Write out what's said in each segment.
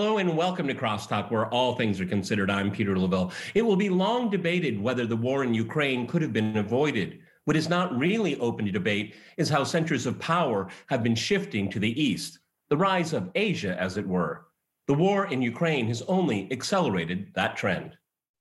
Hello and welcome to Crosstalk, where all things are considered. I'm Peter Lavelle. It will be long debated whether the war in Ukraine could have been avoided. What is not really open to debate is how centers of power have been shifting to the east, the rise of Asia, as it were. The war in Ukraine has only accelerated that trend.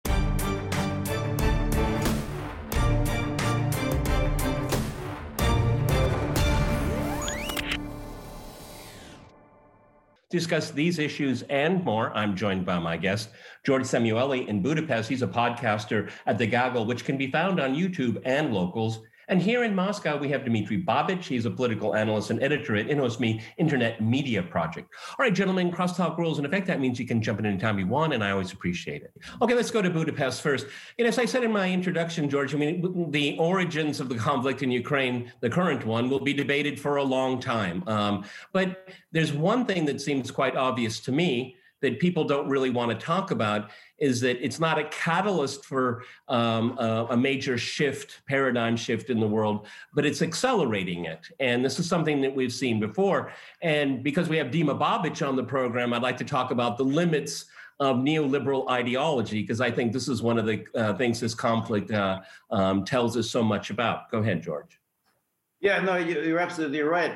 To discuss these issues and more, I'm joined by my guest, George Samueli in Budapest. He's a podcaster at The Gaggle, which can be found on YouTube and locals. And here in Moscow, we have Dmitry Babich. He's a political analyst and editor at InnoSme Internet Media Project. All right, gentlemen, Crosstalk rules in effect. That means you can jump in anytime you want, and I always appreciate it. Okay, let's go to Budapest first. And as I said in my introduction, George, I mean, the origins of the conflict in Ukraine, the current one, will be debated for a long time. But there's one thing that seems quite obvious to me that people don't really want to talk about, is that it's not a catalyst for a major shift, paradigm shift in the world, but it's accelerating it. And this is something that we've seen before. And because we have Dima Babich on the program, I'd like to talk about the limits of neoliberal ideology, because I think this is one of the things this conflict tells us so much about. Go ahead, George. Yeah, no, you're absolutely right.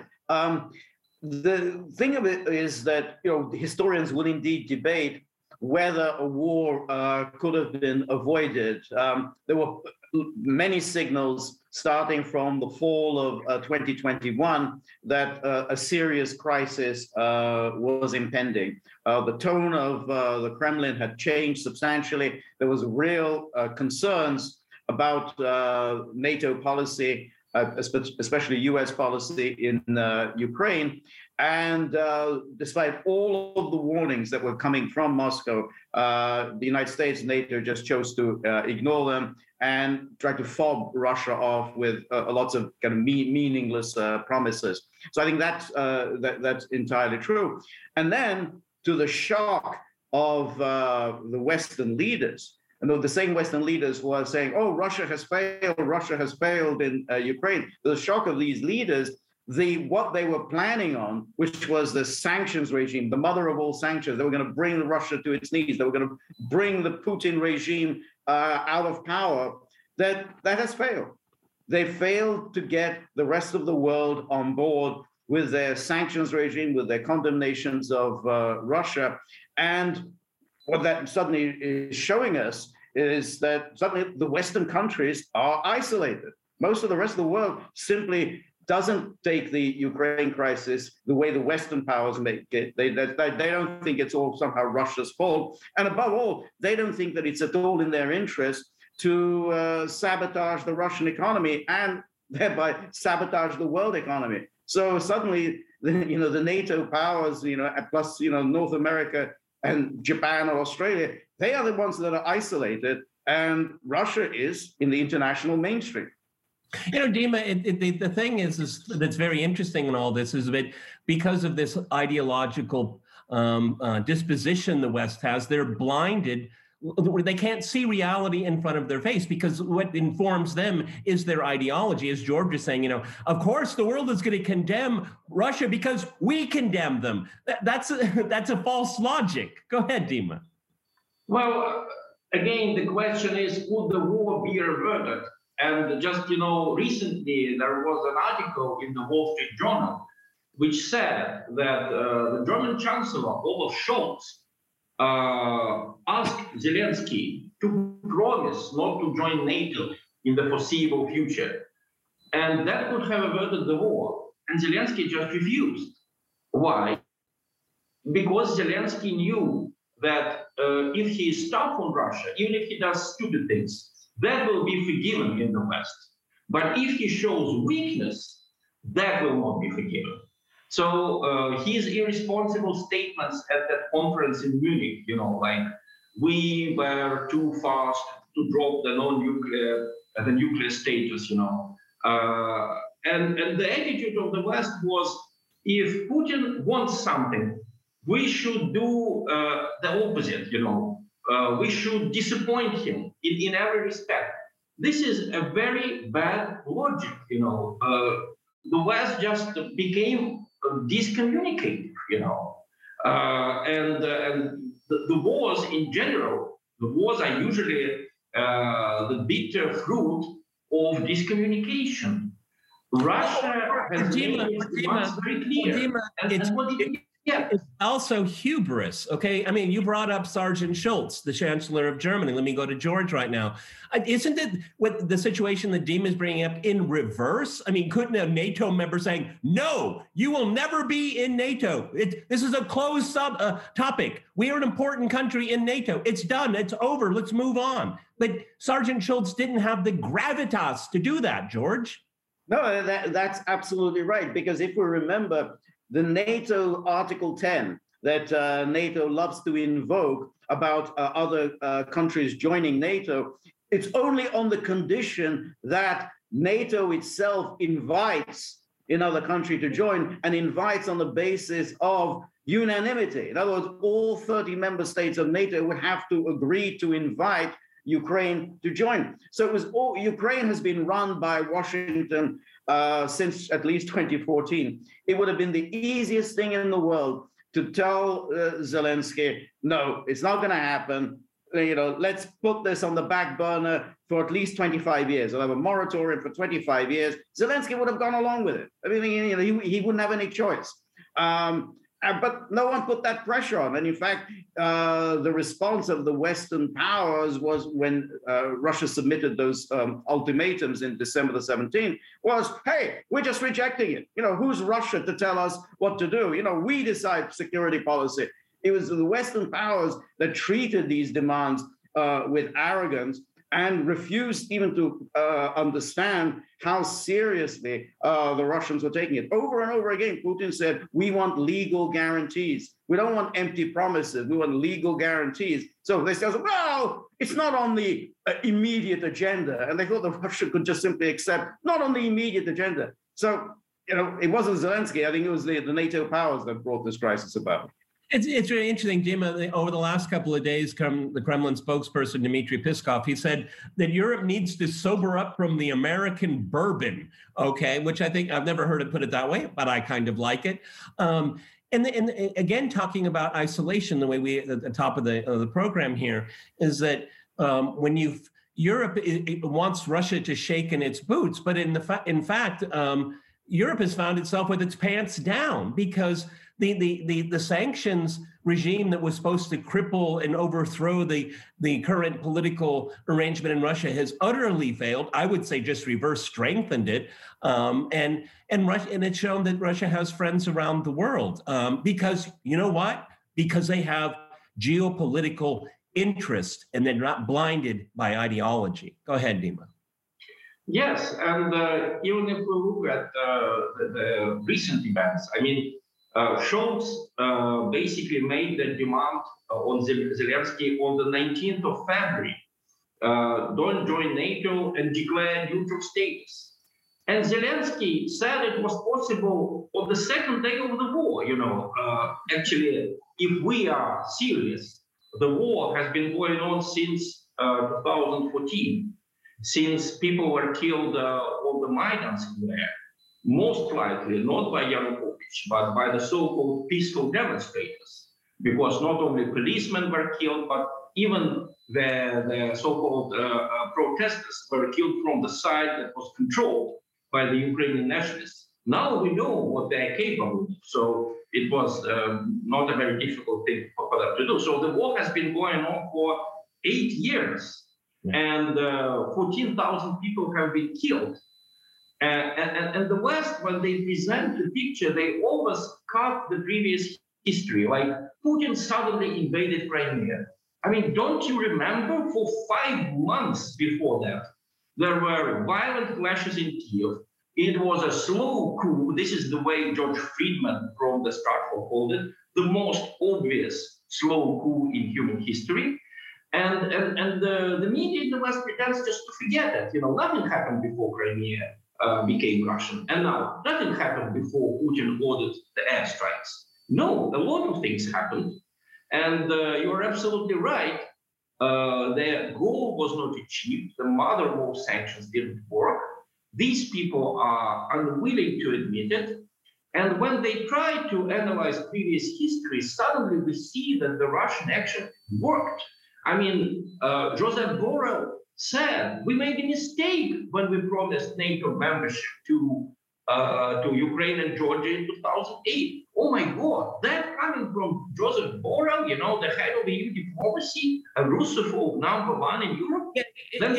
The thing of it is that, historians will indeed debate whether a war could have been avoided. There were many signals starting from the fall of 2021 that a serious crisis was impending. The tone of the Kremlin had changed substantially. There was real concerns about NATO policy, especially U.S. policy in Ukraine. And despite all of the warnings that were coming from Moscow, the United States and NATO just chose to ignore them and try to fob Russia off with lots of kind of meaningless promises. So I think that's entirely true. And then, to the shock of the Western leaders, and the same Western leaders who are saying, "Oh, Russia has failed in Ukraine." The shock of these leaders, what they were planning on, which was the sanctions regime, the mother of all sanctions, they were going to bring Russia to its knees. They were going to bring the Putin regime out of power. That has failed. They failed to get the rest of the world on board with their sanctions regime, with their condemnations of Russia. And what that suddenly is showing us is that suddenly the Western countries are isolated. Most of the rest of the world simply doesn't take the Ukraine crisis the way the Western powers make it. They don't think it's all somehow Russia's fault. And above all, they don't think that it's at all in their interest to sabotage the Russian economy and thereby sabotage the world economy. So suddenly, the NATO powers, plus, North America and Japan or Australia, they are the ones that are isolated, and Russia is in the international mainstream. Dima, the thing is that's very interesting in all this is that because of this ideological disposition the West has, they're blinded. They can't see reality in front of their face because what informs them is their ideology. As George is saying, of course the world is going to condemn Russia because we condemn them. That's a false logic. Go ahead, Dima. Well, again, the question is, could the war be averted? And just, recently there was an article in the Wall Street Journal which said that the German Chancellor Olaf Scholz asked Zelensky to promise not to join NATO in the foreseeable future. And that could have averted the war. And Zelensky just refused. Why? Because Zelensky knew that if he is tough on Russia, even if he does stupid things, that will be forgiven in the West. But if he shows weakness, that will not be forgiven. So his irresponsible statements at that conference in Munich, like we were too fast to drop the nuclear status, and the attitude of the West was, if Putin wants something, we should do the opposite, we should disappoint him in every respect. This is a very bad logic, The West just became discommunicative, And the wars in general, the wars are usually the bitter fruit of discommunication. Russia has made its demands very clear. And what did we get? It's also hubris, okay? I mean, you brought up Sergeant Schultz, the Chancellor of Germany. Let me go to George right now. Isn't it what the situation that Dima is bringing up in reverse? I mean, couldn't a NATO member saying, no, you will never be in NATO. This is a closed topic. We are an important country in NATO. It's done. It's over. Let's move on. But Sergeant Schultz didn't have the gravitas to do that, George. No, that's absolutely right. Because if we remember the NATO Article 10 that NATO loves to invoke about other countries joining NATO, it's only on the condition that NATO itself invites another country to join and invites on the basis of unanimity. In other words, all 30 member states of NATO would have to agree to invite Ukraine to join. So it was all, Ukraine has been run by Washington since at least 2014. It would have been the easiest thing in the world to tell Zelensky, no, it's not going to happen. You know, let's put this on the back burner for at least 25 years. We'll have a moratorium for 25 years. Zelensky would have gone along with it. I mean, you know, he wouldn't have any choice. But no one put that pressure on. And in fact, the response of the Western powers was when Russia submitted those ultimatums in December the 17th was, hey, we're just rejecting it. You know, who's Russia to tell us what to do? You know, we decide security policy. It was the Western powers that treated these demands with arrogance and refused even to understand how seriously the Russians were taking it. Over and over again, Putin said, we want legal guarantees. We don't want empty promises. We want legal guarantees. So they said, well, it's not on the immediate agenda. And they thought that Russia could just simply accept, not on the immediate agenda. So, you know, it wasn't Zelensky. I think it was the NATO powers that brought this crisis about. It's really interesting, Dima. Over the last couple of days, the Kremlin spokesperson, Dmitry Peskov, he said that Europe needs to sober up from the American bourbon, okay, which I think I've never heard it put it that way, but I kind of like it. And again, talking about isolation, the way we at the top of the program here is that when Europe wants Russia to shake in its boots, but in fact, Europe has found itself with its pants down because the sanctions regime that was supposed to cripple and overthrow the current political arrangement in Russia has utterly failed. I would say just reverse strengthened it, and it's shown that Russia has friends around the world because you know what? Because they have geopolitical interest and they're not blinded by ideology. Go ahead, Dima. Yes, and even if we look at the recent events, I mean, Scholz basically made the demand on Zelensky on the 19th of February. Don't join NATO and declare neutral status. And Zelensky said it was possible on the second day of the war. You know, actually, if we are serious, the war has been going on since 2014. Since people were killed on the Maidan Square, most likely not by Yanukovych, but by the so-called peaceful demonstrators, because not only policemen were killed, but even the so-called protesters were killed from the side that was controlled by the Ukrainian nationalists. Now we know what they're capable of, so it was not a very difficult thing for them to do. So the war has been going on for 8 years. And 14,000 people have been killed. And the West, when they present the picture, they always cut the previous history, like Putin suddenly invaded Crimea. I mean, don't you remember for 5 months before that, there were violent clashes in Kiev. It was a slow coup. This is the way George Friedman from the Stratfor called it, the most obvious slow coup in human history. And the media in the West pretends just to forget it. You know, nothing happened before Crimea became Russian. And now, nothing happened before Putin ordered the airstrikes. No, a lot of things happened. And you're absolutely right. Their goal was not achieved. The mother of all sanctions didn't work. These people are unwilling to admit it. And when they try to analyze previous history, suddenly we see that the Russian action worked. I mean, Joseph Borrell said we made a mistake when we promised NATO membership to Ukraine and Georgia in 2008. Oh my God, that coming from Joseph Borrell, you know, the head of EU diplomacy, a Russophobe #1 in Europe. Then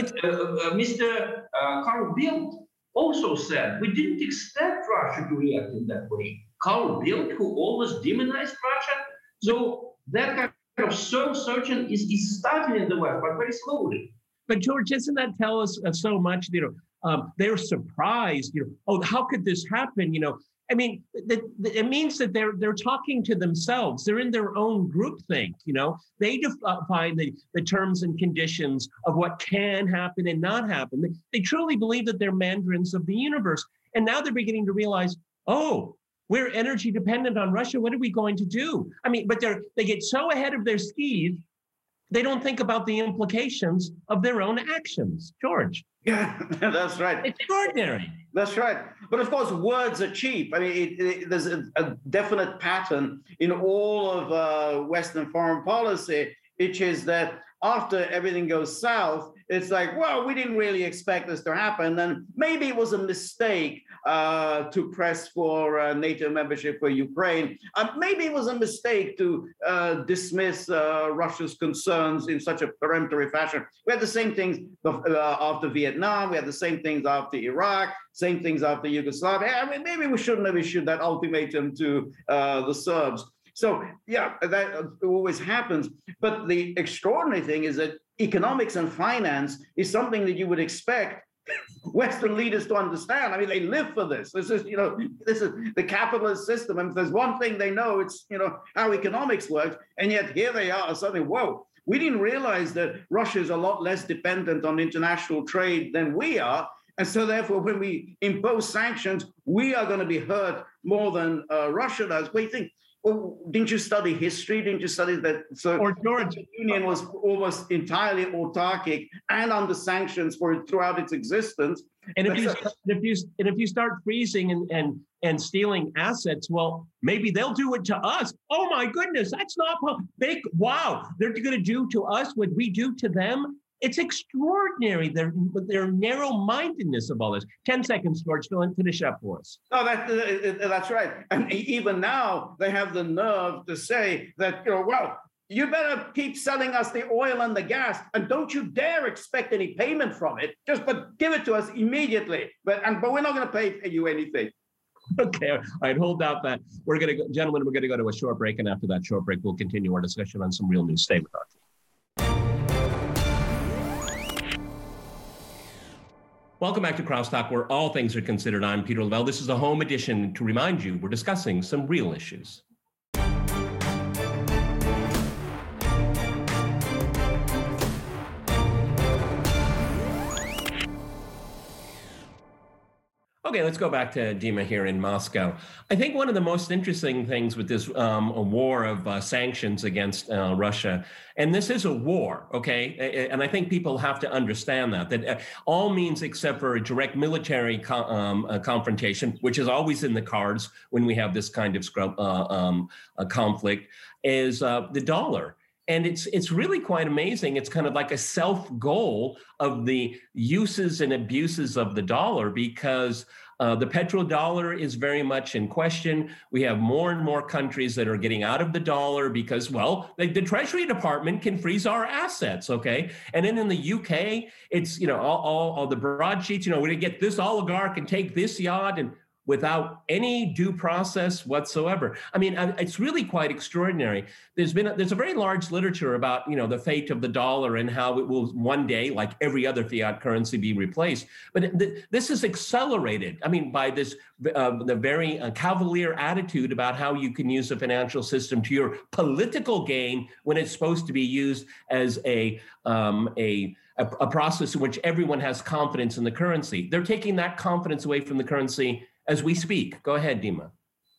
Mr. Carl Bildt also said we didn't expect Russia to react in that way. Carl Bildt, who always demonized Russia. So that kind of soul-searching is starting in the West, but very slowly. But George, doesn't that tell us so much? They're surprised. Oh, how could this happen? I mean, it means that they're talking to themselves. They're in their own groupthink. They define the terms and conditions of what can happen and not happen. They truly believe that they're mandarins of the universe. And now they're beginning to realize, oh, we're energy dependent on Russia. What are we going to do? I mean, but they get so ahead of their skis, they don't think about the implications of their own actions. George. Yeah, that's right. It's extraordinary. That's right. But of course, words are cheap. I mean, there's a definite pattern in all of Western foreign policy, which is that after everything goes south, it's like, well, we didn't really expect this to happen. And maybe it was a mistake to press for NATO membership for Ukraine. Maybe it was a mistake to dismiss Russia's concerns in such a peremptory fashion. We had the same things after Vietnam. We had the same things after Iraq, same things after Yugoslavia. I mean, maybe we shouldn't have issued that ultimatum to the Serbs. So, yeah, that always happens. But the extraordinary thing is that economics and finance is something that you would expect Western leaders to understand. I mean, they live for this. This is the capitalist system. And if there's one thing they know, it's, how economics works. And yet here they are suddenly, whoa, we didn't realize that Russia is a lot less dependent on international trade than we are. And so therefore, when we impose sanctions, we are going to be hurt more than Russia does. What do you think? Well, didn't you study history? Didn't you study that? So or George, the Union was almost entirely autarkic and under sanctions throughout its existence. And if you start freezing and stealing assets, well, maybe they'll do it to us. Oh my goodness, that's not big. Wow, they're going to do to us what we do to them. It's extraordinary, their narrow-mindedness of all this. 10 seconds, George, finish up for us. No, that's right. And even now, they have the nerve to say that, well, you better keep selling us the oil and the gas, and don't you dare expect any payment from it. But give it to us immediately. But we're not going to pay you anything. Okay, all right, hold out that. Gentlemen, we're going to go to a short break, and after that short break, we'll continue our discussion on some real news. Stay with us. Welcome back to Crosstalk, where all things are considered. I'm Peter Lavelle. This is the home edition to remind you we're discussing some real issues. Okay, let's go back to Dima here in Moscow. I think one of the most interesting things with this war of sanctions against Russia, and this is a war, okay? And I think people have to understand that all means except for a direct military confrontation, which is always in the cards when we have this kind of conflict, is the dollar. And it's really quite amazing. It's kind of like a self-goal of the uses and abuses of the dollar, because the petrodollar is very much in question. We have more and more countries that are getting out of the dollar because, well, the Treasury Department can freeze our assets, okay? And then in the UK, it's, all the broadsheets, we're going to get this oligarch and take this yacht, and without any due process whatsoever. I mean, it's really quite extraordinary. There's a very large literature about, the fate of the dollar and how it will one day, like every other fiat currency, be replaced. But this is accelerated, by this, the very cavalier attitude about how you can use the financial system to your political gain when it's supposed to be used as a process in which everyone has confidence in the currency. They're taking that confidence away from the currency as we speak. Go ahead, Dima.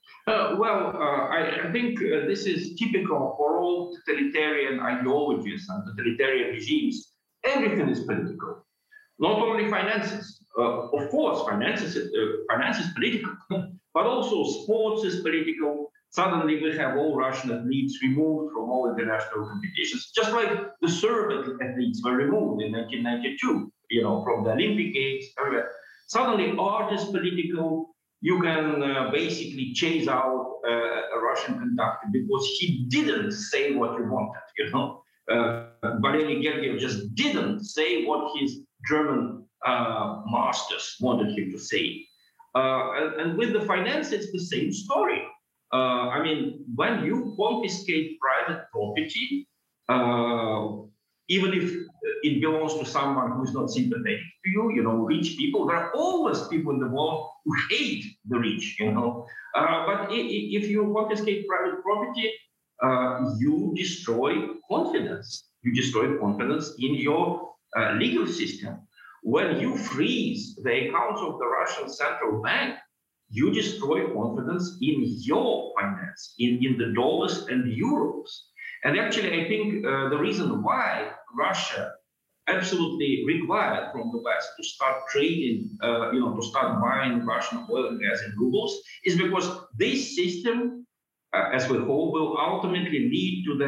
I think this is typical for all totalitarian ideologies and totalitarian regimes. Everything is political, not only finances. Of course, finance is political, but also sports is political. Suddenly, we have all Russian athletes removed from all international competitions, just like the Serb athletes were removed in 1992, from the Olympic Games. Everywhere. Suddenly, art is political. You can basically chase out a Russian conductor because he didn't say what you wanted. Valery Gergiev just didn't say what his German masters wanted him to say. And with the finance, it's the same story. When you confiscate private property, even if it belongs to someone who is not sympathetic to you, rich people, there are always people in the world who hate the rich, But if you confiscate private property, you destroy confidence. You destroy confidence in your legal system. When you freeze the accounts of the Russian central bank, you destroy confidence in your finance, in the dollars and euros. And actually, I think the reason why Russia absolutely required from the West to start trading, to start buying Russian oil and gas in rubles, is because this system, as we hope, will ultimately lead to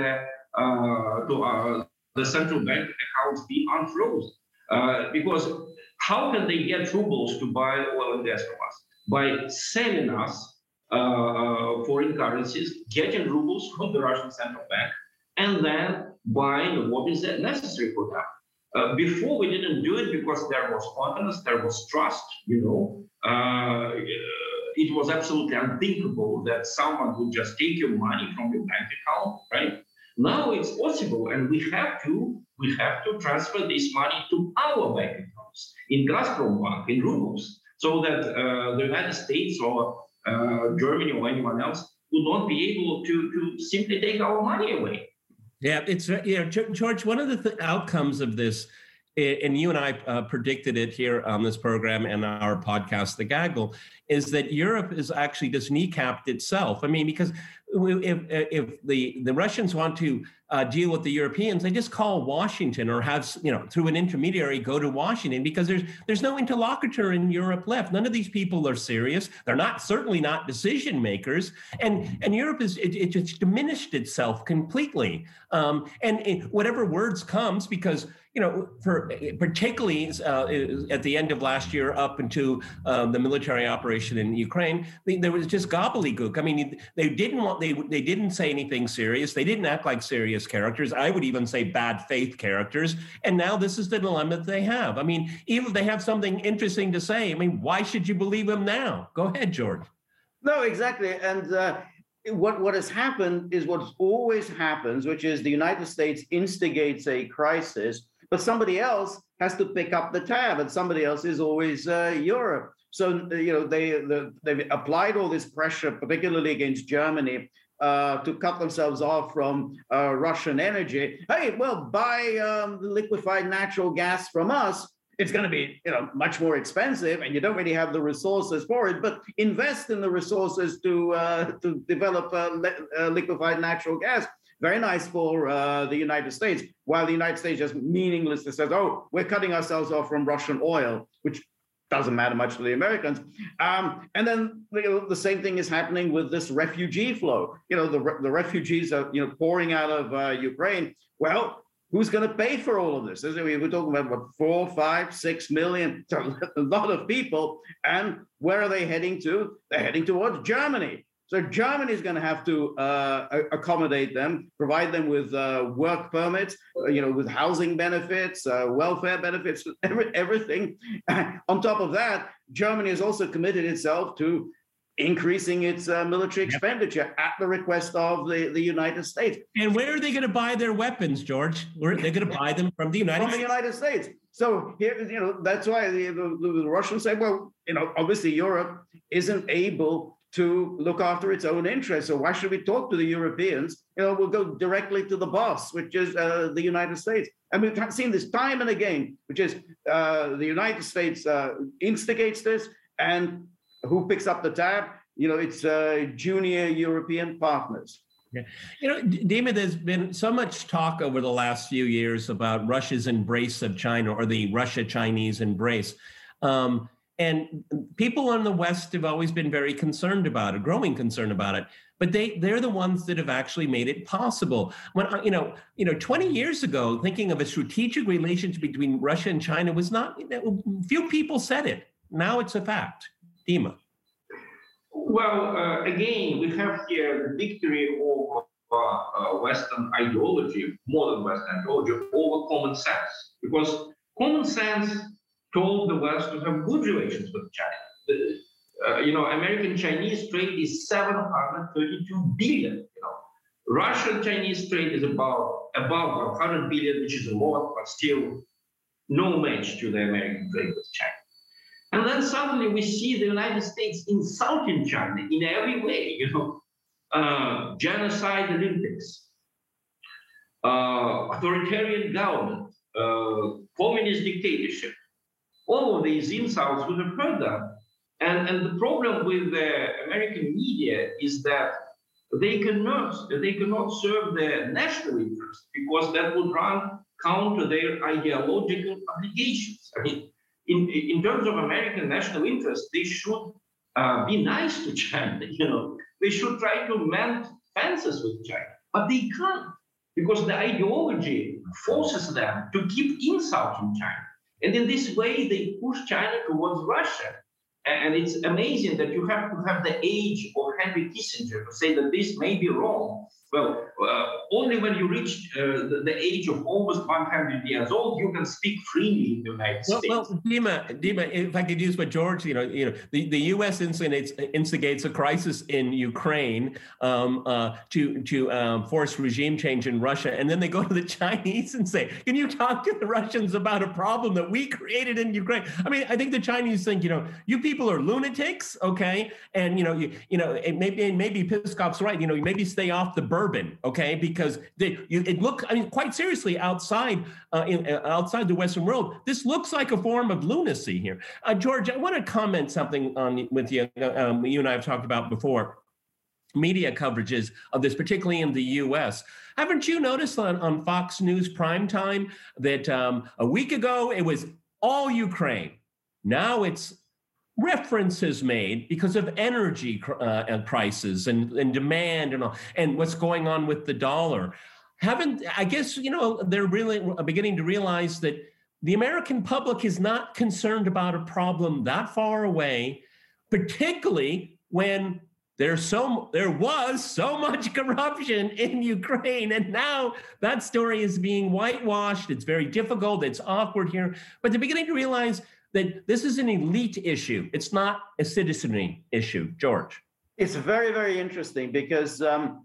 the central bank accounts being unfrozen. Because how can they get rubles to buy oil and gas from us? By selling us foreign currencies, getting rubles from the Russian central bank, and then buying what is necessary for them. Before, we didn't do it because there was confidence, there was trust, it was absolutely unthinkable that someone would just take your money from your bank account, right? Now it's possible, and we have to transfer this money to our bank accounts in Gazprom Bank, in rubles, so that the United States or Germany or anyone else would not be able to simply take our money away. Yeah, George, one of the outcomes of this, and you and I predicted it here on this program and our podcast, The Gaggle, is that Europe is actually just kneecapped itself. I mean, because if the Russians want to deal with the Europeans, they just call Washington or have, through an intermediary, go to Washington, because there's no interlocutor in Europe left. None of these people are serious. They're certainly not decision makers. And Europe it just diminished itself completely. And whatever words comes, because particularly at the end of last year up into the military operation in Ukraine, there was just gobbledygook. I mean, they didn't say anything serious. They didn't act like serious characters. I would even say bad faith characters. And now this is the dilemma that they have. I mean, even if they have something interesting to say, I mean, why should you believe them now? Go ahead, George. No, exactly. And what has happened is what always happens, which is the United States instigates a crisis, but somebody else has to pick up the tab, and somebody else is always Europe. So, they've applied all this pressure, particularly against Germany, to cut themselves off from Russian energy. Hey, well, buy liquefied natural gas from us. It's going to be, much more expensive, and you don't really have the resources for it. But invest in the resources to develop liquefied natural gas. Very nice for the United States, while the United States just meaninglessly says, "Oh, we're cutting ourselves off from Russian oil," which doesn't matter much to the Americans. And then the same thing is happening with this refugee flow. The refugees are pouring out of Ukraine. Well, who's going to pay for all of this? We're talking about 4, 5, 6 million, a lot of people. And where are they heading to? They're heading towards Germany. So Germany is going to have to accommodate them, provide them with work permits, with housing benefits, welfare benefits, everything. On top of that, Germany has also committed itself to increasing its military expenditure at the request of the United States. And where are they going to buy their weapons, George? Where they're going to buy them from the United States. So here, that's why the Russians say, well, obviously Europe isn't able to look after its own interests. So why should we talk to the Europeans? We'll go directly to the boss, which is the United States. And we've seen this time and again, which is the United States instigates this, and who picks up the tab? It's junior European partners. Yeah. Dima, there's been so much talk over the last few years about Russia's embrace of China, or the Russia-Chinese embrace. And people in the West have always been very concerned about it, growing concern about it. But they're the ones that have actually made it possible. When 20 years ago, thinking of a strategic relationship between Russia and China was not. Few people said it. Now it's a fact. Dima. Well, again, we have here the victory of Western ideology, modern Western ideology, over common sense, because common sense told the West to have good relations with China. American-Chinese trade is 732 billion. Russian-Chinese trade is above 100 billion, which is a lot, but still no match to the American trade with China. And then suddenly we see the United States insulting China in every way. Genocide Olympics, authoritarian government, communist dictatorship. All of these insults we have heard them. And the problem with the American media is that they cannot serve their national interest, because that would run counter their ideological obligations. I mean, in terms of American national interest, they should be nice to China. They should try to mend fences with China, but they can't, because the ideology forces them to keep insulting China. And in this way, they push China towards Russia. And it's amazing that you have to have the age of Henry Kissinger to say that this may be wrong. Well, only when you reach the age of almost 100 years old, you can speak freely in the United States. Well, Dima, if I could use what George, the U.S. instigates a crisis in Ukraine to force regime change in Russia, and then they go to the Chinese and say, "Can you talk to the Russians about a problem that we created in Ukraine?" I mean, I think the Chinese think, you people are lunatics, okay, and maybe Piskov's right. Maybe stay off the bourbon, okay, because quite seriously, outside the Western world, this looks like a form of lunacy here. George, I want to comment something with you. You and I have talked about before. Media coverages of this, particularly in the U.S. Haven't you noticed on Fox News primetime that a week ago it was all Ukraine? Now it's references made because of energy prices and demand and all, and what's going on with the dollar. I guess, they're really beginning to realize that the American public is not concerned about a problem that far away, particularly when there was so much corruption in Ukraine, and now that story is being whitewashed. It's very difficult. It's awkward here, but they're beginning to realize that this is an elite issue. It's not a citizenry issue. George. It's very, very interesting because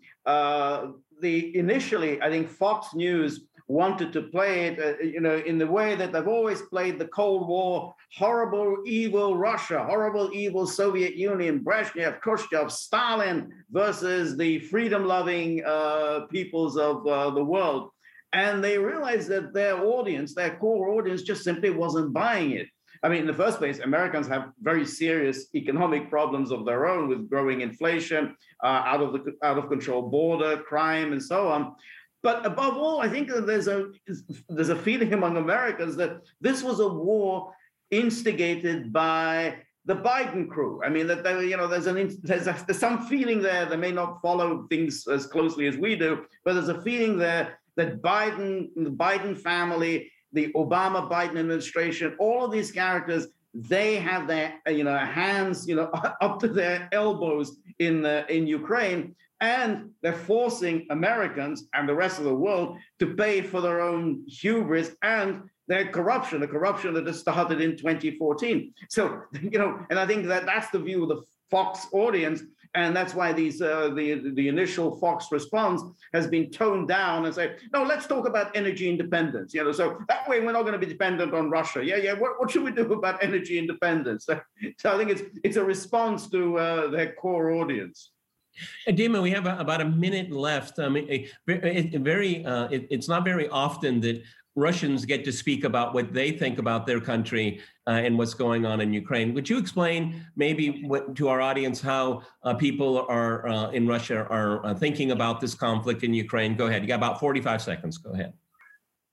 initially, I think Fox News wanted to play it, in the way that they've always played the Cold War, horrible, evil Russia, horrible, evil Soviet Union, Brezhnev, Khrushchev, Stalin versus the freedom-loving peoples of the world. And they realized that their core audience, just simply wasn't buying it. I mean, in the first place, Americans have very serious economic problems of their own with growing inflation, out of control border crime, and so on. But above all, I think that there's a feeling among Americans that this was a war instigated by the Biden crew. I mean, that there's some feeling there. They may not follow things as closely as we do, but there's a feeling there that the Biden family, the Obama-Biden administration, all of these characters, they have their hands up to their elbows in Ukraine, and they're forcing Americans and the rest of the world to pay for their own hubris and their corruption, the corruption that has started in 2014. So and I think that that's the view of the Fox audience. And that's why the initial Fox response has been toned down and say, no, let's talk about energy independence. So that way we're not going to be dependent on Russia. Yeah. What should we do about energy independence? So I think it's a response to their core audience. Dima, we have about a minute left. I mean, it's not very often that Russians get to speak about what they think about their country and what's going on in Ukraine. Would you explain maybe to our audience how people in Russia are thinking about this conflict in Ukraine? Go ahead. You got about 45 seconds. Go ahead.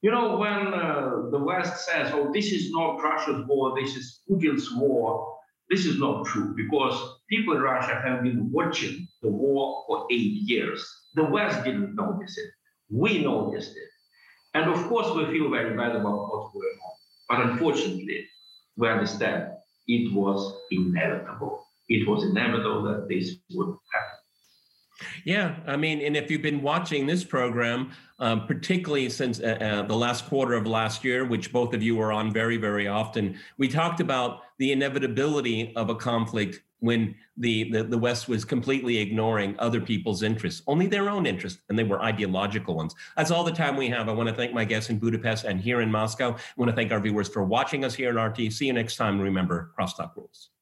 You know, when the West says, oh, this is not Russia's war, this is Putin's war, this is not true, because people in Russia have been watching the war for 8 years. The West didn't notice it. We noticed it. And of course, we feel very bad about what's going on. But unfortunately, we understand it was inevitable. It was inevitable that this would happen. Yeah, I mean, and if you've been watching this program, particularly since the last quarter of last year, which both of you were on very, very often, we talked about the inevitability of a conflict when the West was completely ignoring other people's interests, only their own interests, and they were ideological ones. That's all the time we have. I want to thank my guests in Budapest and here in Moscow. I want to thank our viewers for watching us here in RT. See you next time. Remember, crosstalk rules.